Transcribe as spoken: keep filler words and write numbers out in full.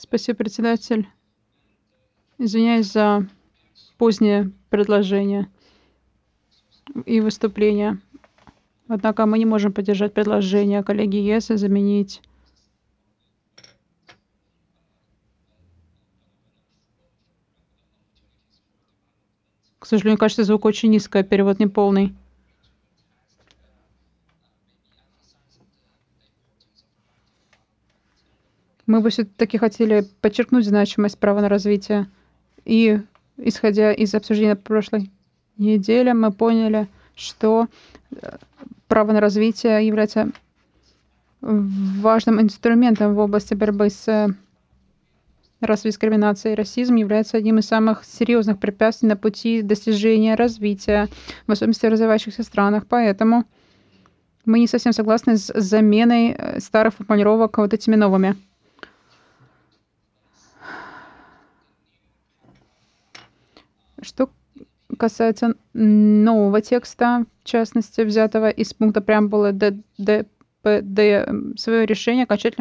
Спасибо, председатель. Извиняюсь за позднее предложение и выступление. Однако мы не можем поддержать предложение коллеги Есса заменить К сожалению, качество звука очень низкое, перевод неполный. Мы бы все-таки хотели подчеркнуть значимость права на развитие. И, исходя из обсуждения прошлой недели, мы поняли, что право на развитие является важным инструментом в области борьбы с расовой дискриминацией. Расизм является одним из самых серьезных препятствий на пути достижения развития, в особенности в развивающихся странах. Поэтому мы не совсем согласны с заменой старых формулировок вот этими новыми. Что касается нового текста, в частности, взятого из пункта преамбулы ДДПД, свое решение окончательно